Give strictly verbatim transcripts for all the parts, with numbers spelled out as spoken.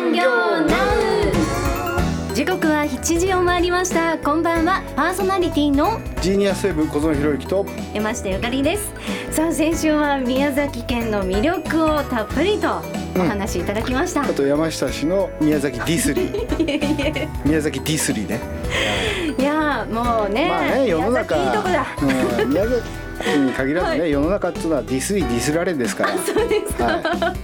残業ナウ。時刻はしちじを回りました。こんばんは。パーソナリティのジーニアスウェブ小園博之と山下ゆかりです。さあ先週は宮崎県の魅力をたっぷりとお話しいただきました、うん、 あと山下氏の宮崎ディスリー宮崎ディスリーね。 いやもうね、 まあね、世の中宮崎いいとこだ、 うん、宮崎に限らずね、はい、世の中っていうのはディスリディスられですから。 そうですか、はい、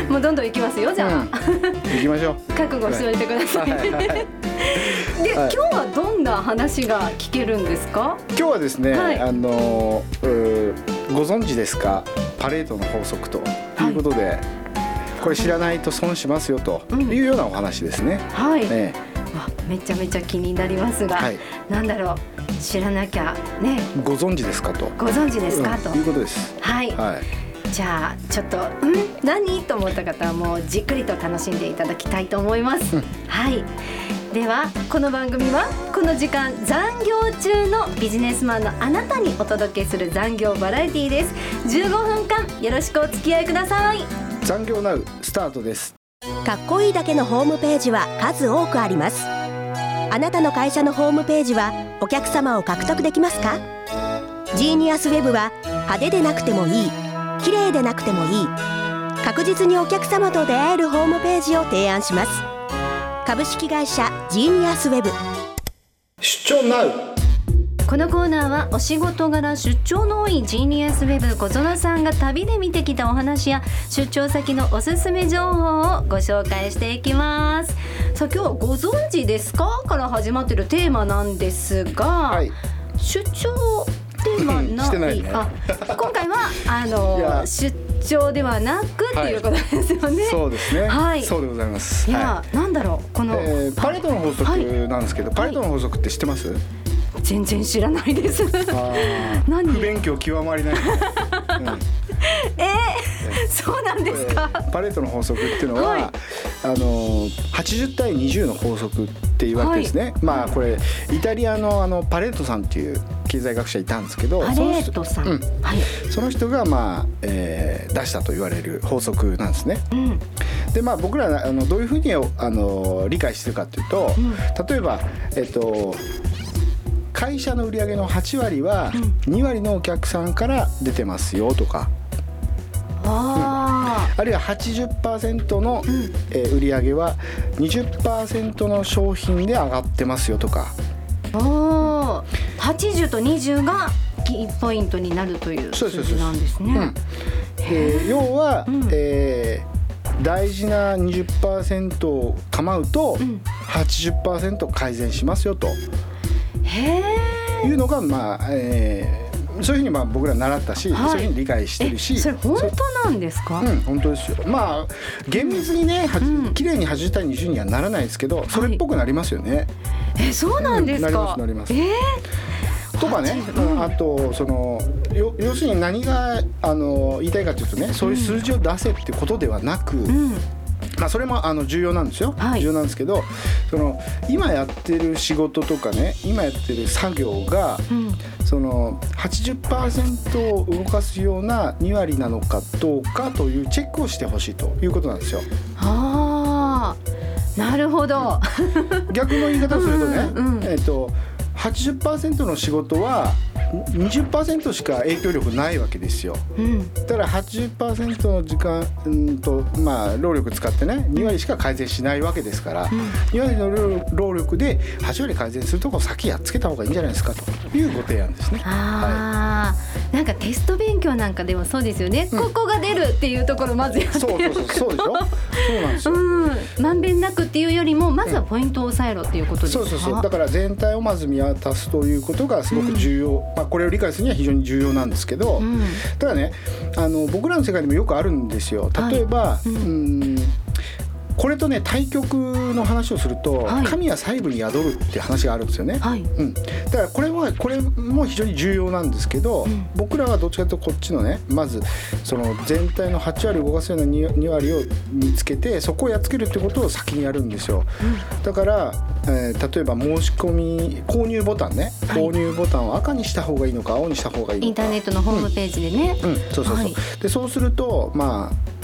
もうどんどん行きますよ。じゃあ、うん、 行きましょう。 覚悟しておいてください、はいはいはい、で、はい、今日はどんな話が聞けるんですか？ 今日はですね、はい、あのご存知ですか、パレードの法則ということで、はい、これ知らないと損しますよというようなお話ですね、 うん、はい、ね、わめちゃめちゃ気になりますが、はい、なんだろう、知らなきゃね。 ご存知ですかと。 ご存知ですか、うん、ということです。 はい、はい、じゃあちょっとん何と思った方はもうじっくりと楽しんでいただきたいと思います、うん、はい。ではこの番組はこの時間残業中のビジネスマンのあなたにお届けする残業バラエティです。じゅうごふんかんよろしくお付き合いください。 残業ナウスタートです。 かっこいいだけのホームページは数多くあります。あなたの会社のホームページはお客様を獲得できますか？ジーニアスウェブは派手でなくてもいい、綺麗でなくてもいい、確実にお客様と出会えるホームページを提案します。株式会社ジーニアスウェブ。 出張ナウ。 このコーナーはお仕事柄出張の多いジーニアスウェブ小園さんが旅で見てきたお話や出張先のおすすめ情報をご紹介していきます。さあ今日はご存知ですかから始まっているテーマなんですが、はい、出張ではないしてないね。 あ今回はあの出張ではなくっていうことですよね、はい、 そうですね、はい、そうでございます。 いや、 はい、 なんだろうこの、 えー、パレードの法則なんですけど、はい、パレードの法則って知ってます？ 全然知らないです。 あ何不勉強極まりない、うん、 えー、そうなんですか？ パレートの法則っていうのは、はい、あのはちじゅうたいにじゅうの法則って言われてですね、はい、まあこれイタリアのあのパレートさんっていう経済学者いたんですけど、 パレートさん、 その人、うん、はい、その人が、まあえー、出したと言われる法則なんですね、うん、でまあ僕らあのどういうふうにあの理解してるかというと、うん、例えばえっと会社の売上のはちわりはにわりのお客さんから出てますよとか、うん、あるいは はちじゅっパーセント の、うんえー、売上は にじゅっパーセント の商品で上がってますよとか。 おはちじゅうとにじゅうがキーポイントになるという数字なんですね。うん、 えー、要は、うんえー、大事な にじゅっパーセント を構うと、うん、はちじゅっパーセント 改善しますよとへいうのが、まあえー、そういうふうにまあ僕ら習ったし、はい、そういうふうに理解してるし。 それ本当なんですか？ うん、本当ですよ。まあ厳密にね、うん、綺麗にはちじゅうたいにじゅうにはならないですけど、それっぽくなりますよね、はい、 えそうなんですか？ うん、なりますなります、えー、とかね、うん、あとその要するに何があの言いたいかというとね、そういう数字を出せってことではなく、うんまあ、それもあの重要なんですよ、はい、重要なんですけど、その今やってる仕事とかね、今やってる作業が、うん、その はちじゅっパーセント を動かすようなにわりなのかどうかというチェックをしてほしいということなんですよ。 あー、なるほど。 逆の言い方をするとね、うんうん、えーと、はちじゅっパーセント の仕事はにじゅっパーセント しか影響力ないわけですよ、うん、だから はちじゅっパーセント の時間、うんとまあ、労力使ってねにわりしか改善しないわけですから、うん、にわりの労力ではちわり改善するところを先やっつけた方がいいんじゃないですかというご提案ですね。 あ、はい、なんかテスト勉強なんかでもそうですよね、うん、ここが出るっていうところまずやってそうそうそうそうでしょそうなんですよ、 うん、まんべんなくっていうよりもまずはポイントを押さえろっていうことですか？ そうそうそう、だから全体をまず見渡すということがすごく重要、うんまあ、これを理解するには非常に重要なんですけど、うん、ただねあの僕らの世界でもよくあるんですよ。例えば、はいうんうんこれとね対極の話をすると、はい、神は細部に宿るって話があるんですよね、はいうん、だからこれはこれも非常に重要なんですけど、うん、僕らはどっちかというとこっちのねまずその全体のはちわりを動かすような に, にわりを見つけてそこをやっつけるってことを先にやるんですよ、うん、だから、えー、例えば申し込み購入ボタンね、はい、購入ボタンを赤にした方がいいのか青にした方がいいのか、 インターネットのホームページでね、 うんうん、そうそうそう、はい、でそうするとまあ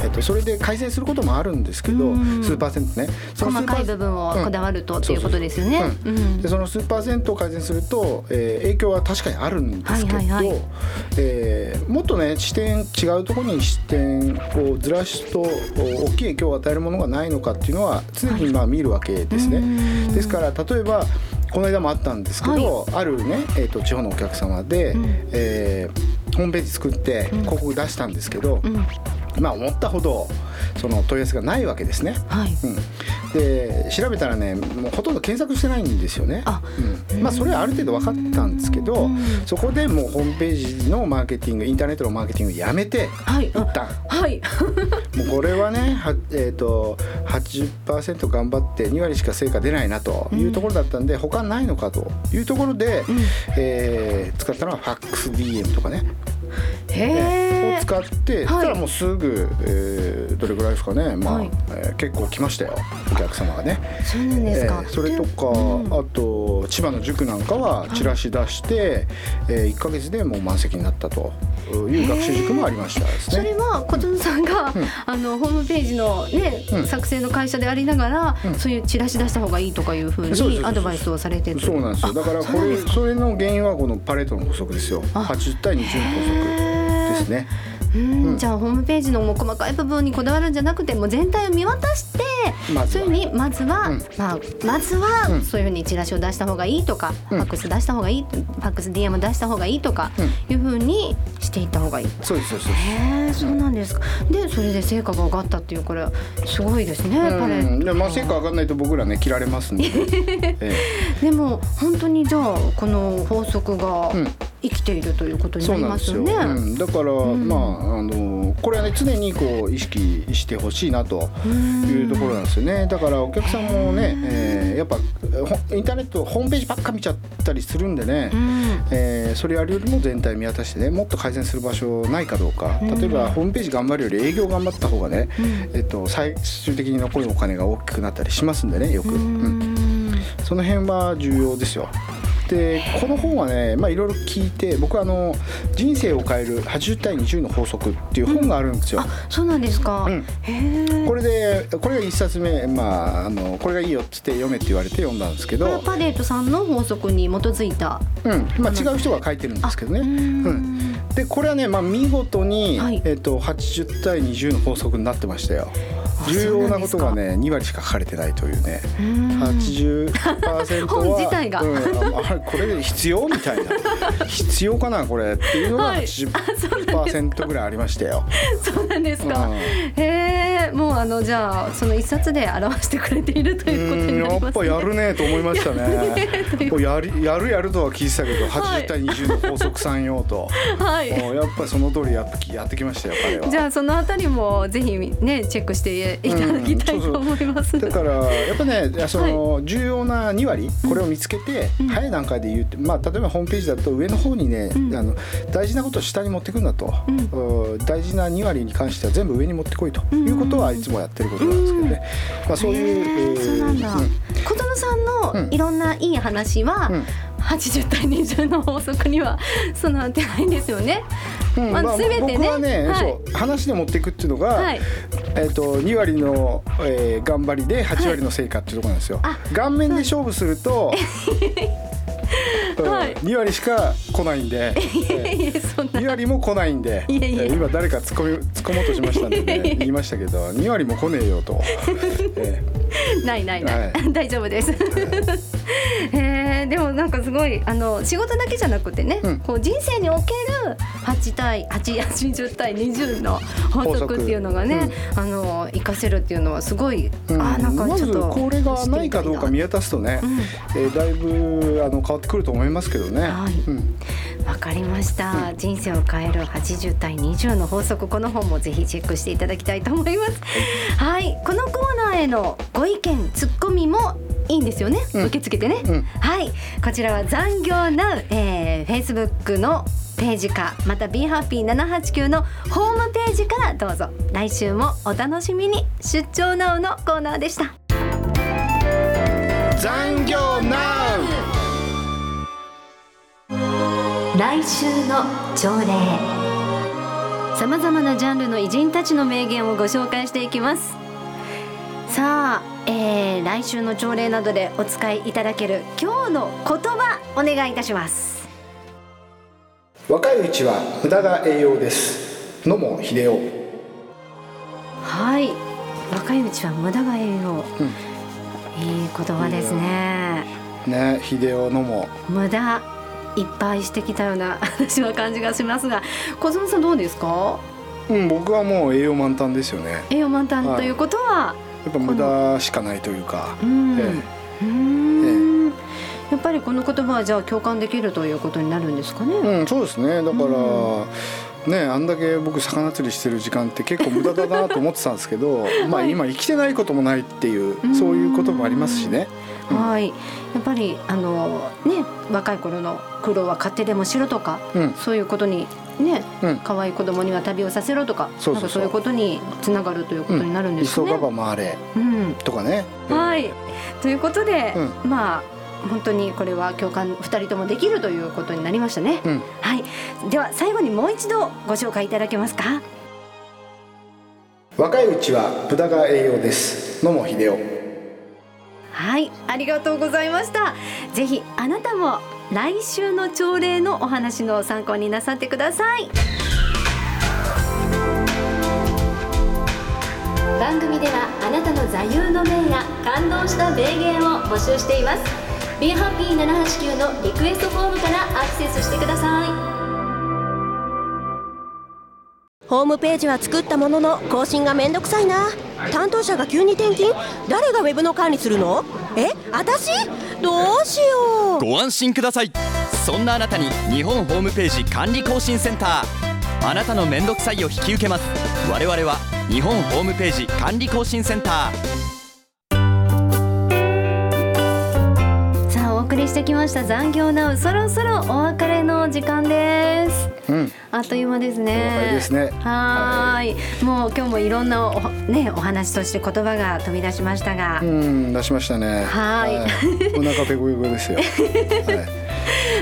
えっと、それで改善することもあるんですけど、数パーセントね、 その細かい部分をこだわると、うん、っていうことですよね。 でその数パーセントを改善すると、えー、影響は確かにあるんですけど、はいはいはい、えー、もっとね視点違うところに視点をずらすと大きい影響を与えるものがないのかっていうのは常にまあ見るわけですね。はい、ですから例えばこの間もあったんですけど、はい、あるね、えー、と地方のお客様で、うん、えー、ホームページ作って広告出したんですけど、うん、まあ思ったほどその問い合わせがないわけですね。はい、うん、で調べたらねもうほとんど検索してないんですよね。あ、うん、まあそれはある程度分かったんですけど、そこでもうホームページのマーケティングインターネットのマーケティングやめて、はい、一旦、はい、もうこれはねは、えー、と はちじゅっパーセント 頑張ってに割しか成果出ないなというところだったんで、うん、他ないのかというところで、うん、えー、使ったのはファックス ディーエム とかね、へー、を使って、はい、そしたらもうすぐ、えー、どれぐらいですかね、まあ、はい、えー、結構来ましたよお客様がね。 そうなんですか。 えー、それとか、うん、あと千葉の塾なんかはチラシ出して、はい、えー、いっかげつでもう満席になったという学習塾もありましたですね。 それは琴乃さんが、うん、あのホームページの、ね、うん、作成の会社でありながら、うん、そういうチラシ出した方がいいとかいうふうにアドバイスをされてる。 そうなんですよ。だからこれ そ, それの原因はこのパレートの法則ですよ。はちじゅうたいにじゅうの法則ですね。 うん、うん、じゃあホームページのもう細かい部分にこだわるんじゃなくてもう全体を見渡して、ま、そういうふうにまずは、うん、まあ、まずはそういうふうにチラシを出した方がいいとか、うん、ファックス出した方がいい、ファックス ディーエム 出した方がいいとかいうふうにしていった方がいい。 そうですそうです。 へー、そうなんですか。でそれで成果が上がったっていう、これすごいですね。うん、パレートで、まあ、成果上がらないと僕らね切られますんで、 ええ、でも本当にじゃあこの法則が、うん、生きているということになりますよね。 そうなんですよ。うん、だから、うん、まああのこれはね常にこう意識してほしいなというところなんですよね。だからお客さんもね、えー、やっぱインターネットホームページばっか見ちゃったりするんでね、うん、えー、それやるよりも全体見渡してねもっと改善する場所ないかどうか、うん、例えばホームページ頑張るより営業頑張った方がね、うん、えっと、最終的に残るお金が大きくなったりしますんでねよく、うんうん、その辺は重要ですよ。でこの本はね、まあ、いろいろ聞いて僕はあの人生を変えるはちじゅうたいにじゅうの法則っていう本があるんですよ。 うん、あ、そうなんですか。うん、 へー。これでこれがいっさつめ、まあ、あのこれがいいよって言って読めって言われて読んだんですけど、 パレートさんの法則に基づいた、 うん、まあ、違う人が書いてるんですけどね。うん、でこれはね、まあ、見事に、はい、えっと、はちじゅうたいにじゅうの法則になってましたよ。重要なことがねに割しか書かれてないというね。はちじゅっパーセント は本自体が、 うん、あこれで必要みたいな必要かなこれっていうのが はちじゅっパーセント ぐらいありましたよ。 そうなんですか。うん、へえ、もうあのじゃあその一冊で表してくれているということになりますね。 やっぱやるねと思いましたね。やるやるやるとは聞いてたけど、はい、はちじゅうたいにじゅうの法則さん用と、はい、もうやっぱりその通りやってやってきましたよ彼は。 じゃあそのあたりもぜひねチェックしていただきたいと思います。 うん、そうそう、だからやっぱねその重要なに割これを見つけて、うん、早い段階で言って、まあ、例えばホームページだと上の方にね、うん、あの大事なことを下に持ってくんだと、うん、大事なに割に関しては全部上に持ってこいということはいつもやってることなんですけどね。うん、まあ、そういう、 えー、そうなんだ。琴乃さんのいろんないい話は、うん、はちじゅうたいにじゅうの法則には備わってないんですよね。うん、まあ、全てね、 僕はね、はい、そう話で持っていくっていうのが、はい、えー、とに割の、えー、頑張りではち割の成果っていうところなんですよ。はい、顔面で勝負すると、はい、に割しか来ないんで、えー、に割も来ないんで、いやいや、えー、今誰か突っ込み突っ込もうとしましたんで、ね、言いましたけどに割も来ねえよと、 えー、ないないない、はい、大丈夫です。はい、えー、でもなんかすごいあの仕事だけじゃなくてね、うん、こう人生におけるはち対はち、はちじゅう対にじゅうの法則っていうのがね、うん、あの活かせるっていうのはすごい、うん、あなんかちょっとまずこれがないかどうか見渡すとね、うん、えー、だいぶあの変わってくると思いますけどね。 はい、うん、わかりました。うん、人生を変えるはちじゅう対にじゅうの法則、この本もぜひチェックしていただきたいと思います。はい、このコーナーへのご意見ツッコミもいいんですよね、うん、受け付けてね、うん、はい、こちらは残業 Now、えー、Facebook のページかまた ビーハッピーななはちきゅう のホームページからどうぞ。来週もお楽しみに。出張 Now のコーナーでした。 残業 Now。 来週の朝礼。 さまざまなジャンルの偉人たちの名言をご紹介していきます。さあ、えー、来週の朝礼などでお使いいただける今日の言葉お願いいたします。 若いうちは無駄が栄養です。野茂英雄。 はい、若いうちは無駄が栄養、うん、いい言葉ですね。 ね、秀夫野茂、 無駄いっぱいしてきたような私は感じがしますが、小園さんどうですか？ うん、僕はもう栄養満タンですよね。 栄養満タンということは、 やっぱ無駄しかないというか、 うん、 ええうんえやっぱりこの言葉はじゃあ共感できるということになるんですかね。 うん、そうですね。だから、うんね、あんだけ僕魚釣りしてる時間って結構無駄だなと思ってたんですけど、はい、まあ今生きてないこともないっていう、そういうこともありますしね、 うん、はい、やっぱりあのね、若い頃の苦労は買ってでもしろとか、うん、そういうことにね、うん、可愛い子供には旅をさせろとか、そうそうそう、なんかそういうことにつながるということになるんですね。 急がば回れ、うん、とかね、 はい、ということで、うん、まあ本当にこれは共感ふたりともできるということになりましたね、うん、はい。では最後にもう一度ご紹介いただけますか？ 若いうちは無駄が栄養です。野茂英雄。 はい、ありがとうございました。ぜひあなたも来週の朝礼のお話の参考になさってください。番組ではあなたの座右の銘や感動した名言を募集しています。Be Happy ななはちきゅうのリクエストフォームからアクセスしてください。 ホームページは作ったものの更新がめんどくさいな。担当者が急に転勤？誰がウェブの管理するの？え、私？どうしよう。 ご安心ください。そんなあなたに日本ホームページ管理更新センター。あなたのめんどくさいを引き受けます。我々は日本ホームページ管理更新センター。 お送りしてきました残業ナウ、そろそろお別れの時間です、うん、あっという間ですね。 お別れですね。 はい、もう今日もいろんな お,、ね、お話として言葉が飛び出しましたが、 うん、出しましたね。はい、はい、お腹ペコペコですよ、はい、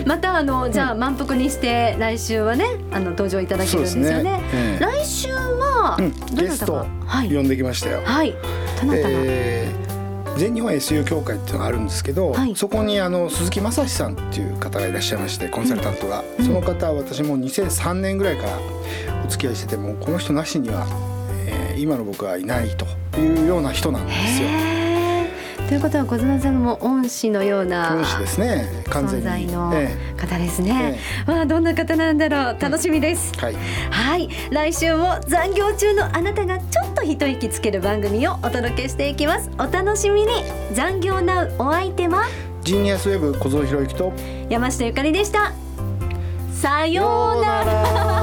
またあのじゃあ満腹にして来週はね、あの登場いただけるんですよ ね, ね、えー、来週は、 うん、ゲスト呼んできましたよ。 はい、どなたが、 えー全日本 エスユー 協会っていうのがあるんですけど、はい、そこにあの鈴木正史さんっていう方がいらっしゃいまして、コンサルタントが、うん、その方は私もにせんさんねんぐらいからお付き合いしてて、もこの人なしには、えー、今の僕はいないというような人なんですよ。 ということは小園さんも恩師のような恩師ですね、完全に存在の方ですね、ええ、わあ、どんな方なんだろう、楽しみです、うん、はい、はい、来週も残業中のあなたがちょっと一息つける番組をお届けしていきます。お楽しみに。残業ナウ、お相手はジーニアスウェブ小園博之と山下ゆかりでした。さようなら。